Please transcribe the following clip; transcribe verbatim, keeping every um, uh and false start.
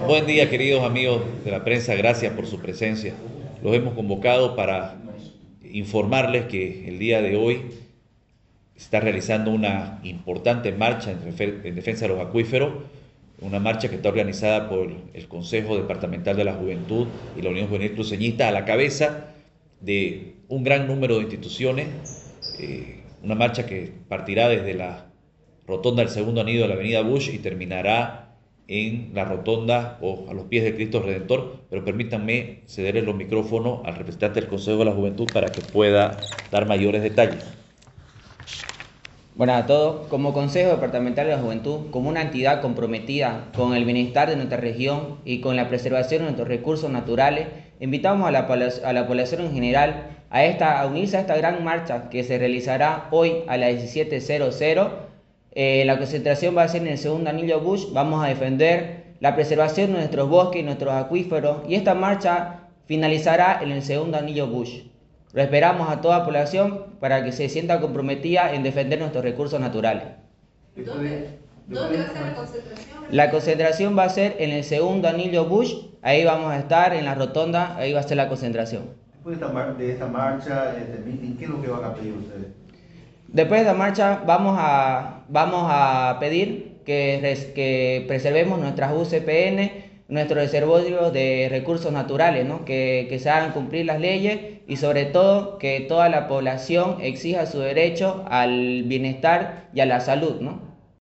Buen día, queridos amigos de la prensa, gracias por su presencia. Los hemos convocado para informarles que el día de hoy se está realizando una importante marcha en defensa de los acuíferos, una marcha que está organizada por el Consejo Departamental de la Juventud y la Unión Juvenil Cruceñista a la cabeza de un gran número de instituciones, eh, una marcha que partirá desde la rotonda del segundo anillo de la avenida Bush y terminará en la rotonda o a los pies de Cristo Redentor, pero permítanme cederle los micrófonos al representante del Consejo de la Juventud para que pueda dar mayores detalles. Buenas a todos. Como Consejo Departamental de la Juventud, como una entidad comprometida con el bienestar de nuestra región y con la preservación de nuestros recursos naturales, invitamos a la, a la población en general a, esta, a unirse a esta gran marcha que se realizará hoy a las diecisiete horas. Eh, la concentración va a ser en el segundo anillo Bush. Vamos a defender la preservación de nuestros bosques y nuestros acuíferos, y esta marcha finalizará en el segundo anillo Bush. Lo esperamos a toda población para que se sienta comprometida en defender nuestros recursos naturales. ¿Dónde, ¿Dónde va a ser la concentración? La concentración va a ser en el segundo anillo Bush. Ahí vamos a estar en la rotonda, ahí va a ser la concentración. Después de esta, de esta marcha, este meeting, ¿qué es lo que van a pedir ustedes? Después de esta marcha vamos a, vamos a pedir que, res, que preservemos nuestras U C P N, nuestros reservorios de recursos naturales, ¿no? que, que se hagan cumplir las leyes y sobre todo que toda la población exija su derecho al bienestar y a la salud, ¿no?